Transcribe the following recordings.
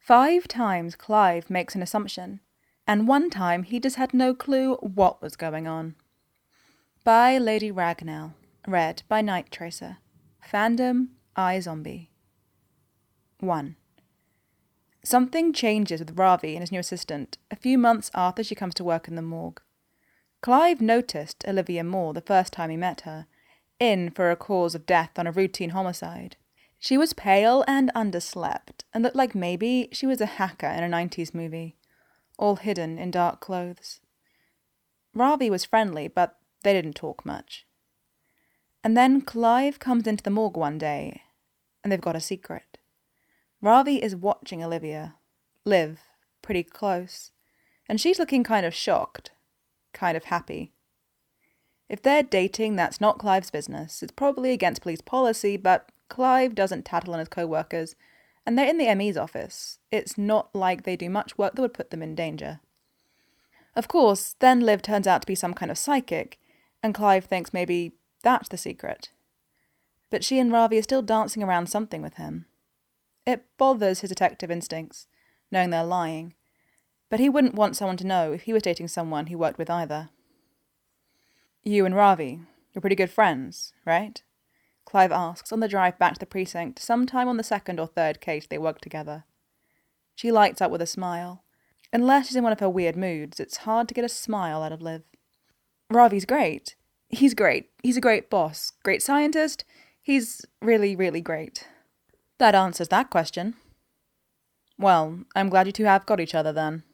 5 times Clive makes an assumption, and 1 time he just had no clue what was going on. By Lady Ragnell, read by Night Tracer. Fandom iZombie. 1. Something changes with Ravi and his new assistant a few months after she comes to work in the morgue. Clive noticed Olivia Moore the first time he met her, in for a cause of death on a routine homicide. She was pale and underslept, and looked like maybe she was a hacker in a 90s movie, all hidden in dark clothes. Ravi was friendly, but they didn't talk much. And then Clive comes into the morgue one day, and they've got a secret. Ravi is watching Olivia, Liv, pretty close, and she's looking kind of shocked, kind of happy. If they're dating, that's not Clive's business. It's probably against police policy, but Clive doesn't tattle on his co-workers, and they're in the ME's office. It's not like they do much work that would put them in danger. Of course, then Liv turns out to be some kind of psychic, and Clive thinks maybe that's the secret. But she and Ravi are still dancing around something with him. It bothers his detective instincts, knowing they're lying, but he wouldn't want someone to know if he was dating someone he worked with either. You and Ravi, you're pretty good friends, right? Clive asks on the drive back to the precinct, sometime on the 2nd or 3rd case they worked together. She lights up with a smile. Unless she's in one of her weird moods, it's hard to get a smile out of Liv. Ravi's great. He's great. He's a great boss, great scientist. He's really, really great. That answers that question. Well, I'm glad you two have got each other then.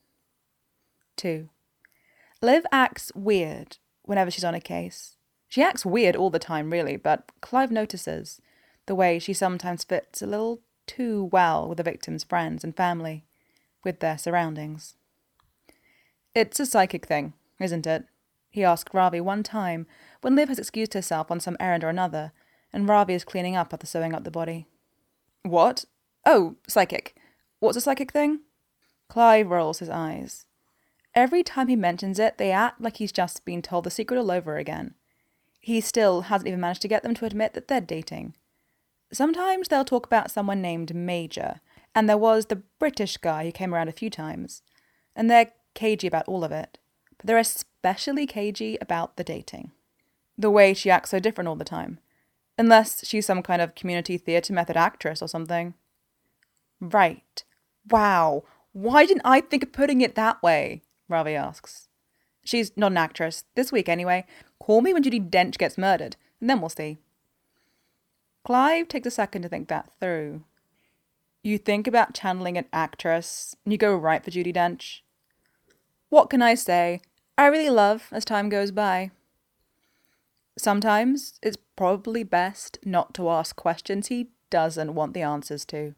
2. Liv acts weird whenever she's on a case. She acts weird all the time, really, but Clive notices the way she sometimes fits a little too well with the victim's friends and family, with their surroundings. It's a psychic thing, isn't it? He asked Ravi one time when Liv has excused herself on some errand or another, and Ravi is cleaning up after sewing up the body. What? Oh, psychic. What's a psychic thing? Clive rolls his eyes. Every time he mentions it, they act like he's just been told the secret all over again. He still hasn't even managed to get them to admit that they're dating. Sometimes they'll talk about someone named Major, and there was the British guy who came around a few times, and they're cagey about all of it, but they're especially cagey about the dating. The way she acts so different all the time. Unless she's some kind of community theatre method actress or something. Right. Wow. Why didn't I think of putting it that way? Ravi asks. She's not an actress. This week, anyway. Call me when Judi Dench gets murdered, and then we'll see. Clive takes a second to think that through. You think about channeling an actress, and you go right for Judi Dench. What can I say? I really love as time goes by. Sometimes it's probably best not to ask questions he doesn't want the answers to.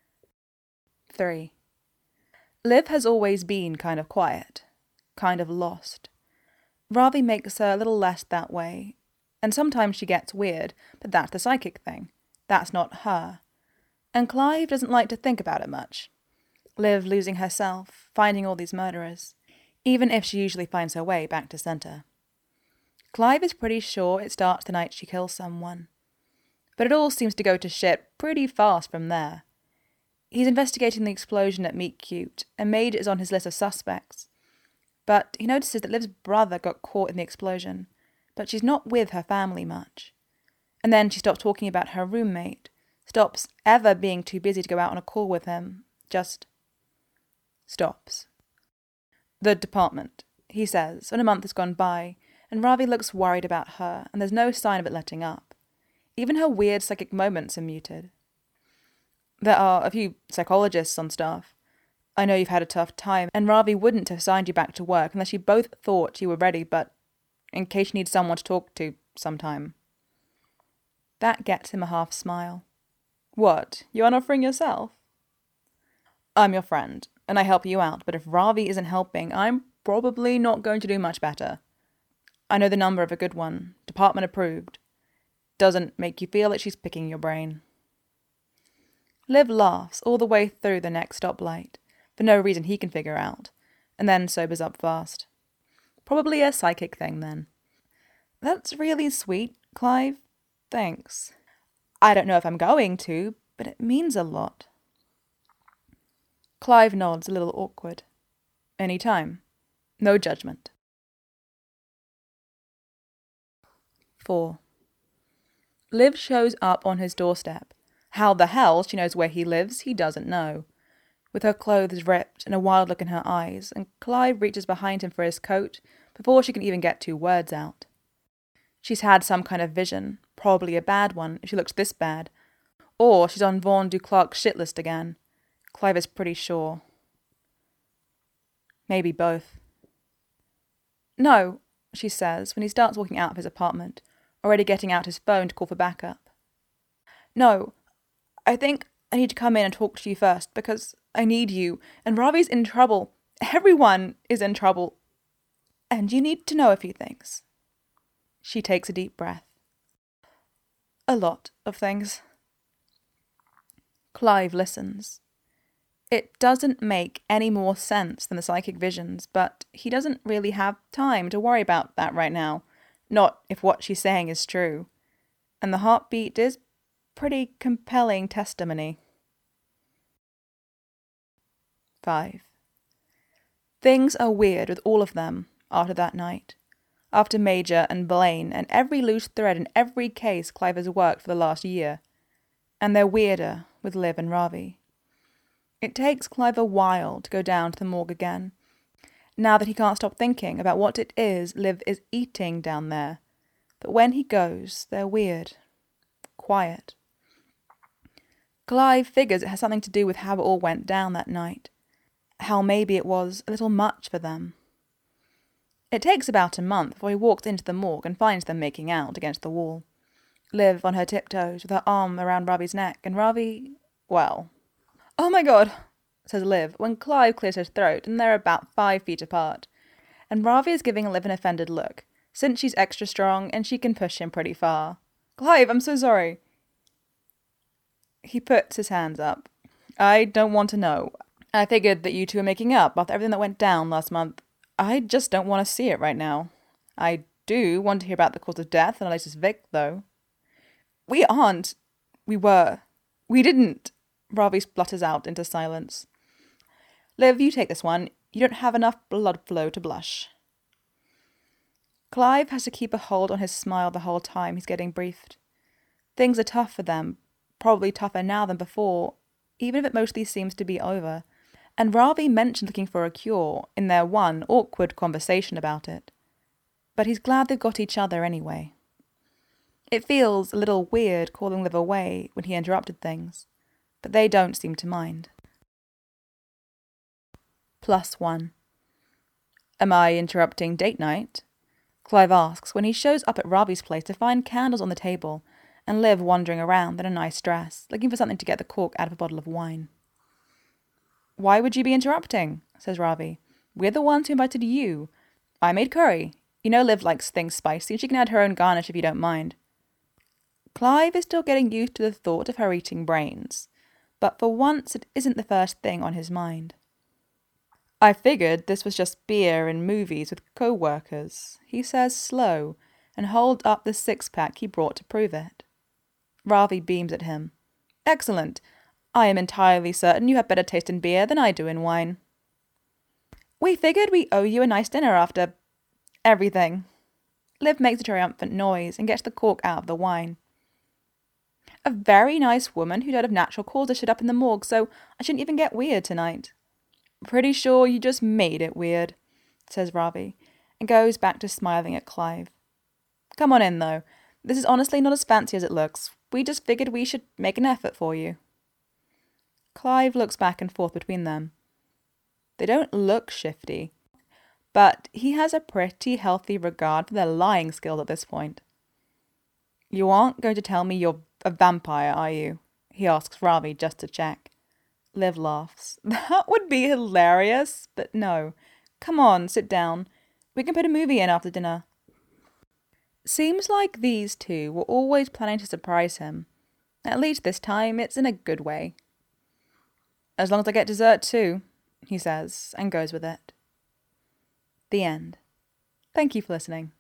3. Liv has always been kind of quiet, kind of lost. Ravi makes her a little less that way, and sometimes she gets weird, but that's the psychic thing. That's not her. And Clive doesn't like to think about it much. Liv losing herself, finding all these murderers, even if she usually finds her way back to centre. Clive is pretty sure it starts the night she kills someone. But it all seems to go to shit pretty fast from there. He's investigating the explosion at Meet Cute, and Major is on his list of suspects. But he notices that Liv's brother got caught in the explosion, but she's not with her family much. And then she stops talking about her roommate, stops ever being too busy to go out on a call with him, just stops. The department, he says, when a month has gone by, and Ravi looks worried about her, and there's no sign of it letting up. Even her weird psychic moments are muted. There are a few psychologists on staff. I know you've had a tough time, and Ravi wouldn't have signed you back to work unless you both thought you were ready, but in case you need someone to talk to sometime. That gets him a half smile. What, you aren't offering yourself? I'm your friend, and I help you out, but if Ravi isn't helping, I'm probably not going to do much better. I know the number of a good one, department approved. Doesn't make you feel like she's picking your brain. Liv laughs all the way through the next stoplight, for no reason he can figure out, and then sobers up fast. Probably a psychic thing, then. That's really sweet, Clive. Thanks. I don't know if I'm going to, but it means a lot. Clive nods, a little awkward. Any time. No judgment. 4. Liv shows up on his doorstep. How the hell she knows where he lives, he doesn't know. With her clothes ripped and a wild look in her eyes, and Clive reaches behind him for his coat before she can even get 2 words out. She's had some kind of vision, probably a bad one if she looks this bad, or she's on Vaughan du Clark's shit list again. Clive is pretty sure. Maybe both. No, she says when he starts walking out of his apartment, already getting out his phone to call for backup. No, I think I need to come in and talk to you first because I need you, and Ravi's in trouble. Everyone is in trouble. And you need to know a few things. She takes a deep breath. A lot of things. Clive listens. It doesn't make any more sense than the psychic visions, but he doesn't really have time to worry about that right now. Not if what she's saying is true. And the heartbeat is pretty compelling testimony. 5. Things are weird with all of them after that night. After Major and Blaine and every loose thread in every case Clive has worked for the last year. And they're weirder with Liv and Ravi. It takes Clive a while to go down to the morgue again, now that he can't stop thinking about what it is Liv is eating down there. But when he goes, they're weird. Quiet. Clive figures it has something to do with how it all went down that night. How maybe it was a little much for them. It takes about a month before he walks into the morgue and finds them making out against the wall. Liv on her tiptoes with her arm around Ravi's neck, and Ravi, well... "Oh my God," says Liv, when Clive clears his throat and they're about 5 feet apart. And Ravi is giving Liv an offended look, since she's extra strong and she can push him pretty far. "Clive, I'm so sorry." He puts his hands up. "I don't want to know. I figured that you two were making up after everything that went down last month. I just don't want to see it right now. I do want to hear about the cause of death and Eliza's Vic, though." "We aren't. We were. We didn't." Ravi splutters out into silence. "Liv, you take this one. You don't have enough blood flow to blush." Clive has to keep a hold on his smile the whole time he's getting briefed. Things are tough for them, probably tougher now than before, even if it mostly seems to be over. And Ravi mentioned looking for a cure in their one awkward conversation about it. But he's glad they've got each other anyway. It feels a little weird calling Liv away when he interrupted things, but they don't seem to mind. +1. "Am I interrupting date night?" Clive asks when he shows up at Ravi's place to find candles on the table and Liv wandering around in a nice dress, looking for something to get the cork out of a bottle of wine. "Why would you be interrupting?" says Ravi. "We're the ones who invited you. I made curry. You know Liv likes things spicy and she can add her own garnish if you don't mind." Clive is still getting used to the thought of her eating brains, but for once it isn't the first thing on his mind. "I figured this was just beer and movies with co-workers," he says slow, and holds up the 6-pack he brought to prove it. Ravi beams at him. "Excellent. I am entirely certain you have better taste in beer than I do in wine." "We figured we owe you a nice dinner after... everything." Liv makes a triumphant noise and gets the cork out of the wine. "A very nice woman who died of natural causes showed up in the morgue, so I shouldn't even get weird tonight." "Pretty sure you just made it weird," says Ravi, and goes back to smiling at Clive. "Come on in, though. This is honestly not as fancy as it looks. We just figured we should make an effort for you." Clive looks back and forth between them. They don't look shifty, but he has a pretty healthy regard for their lying skills at this point. "You aren't going to tell me you're a vampire, are you?" he asks Ravi just to check. Liv laughs. "That would be hilarious, but no. Come on, sit down. We can put a movie in after dinner." Seems like these two were always planning to surprise him. At least this time it's in a good way. "As long as I get dessert too," he says, and goes with it. The end. Thank you for listening.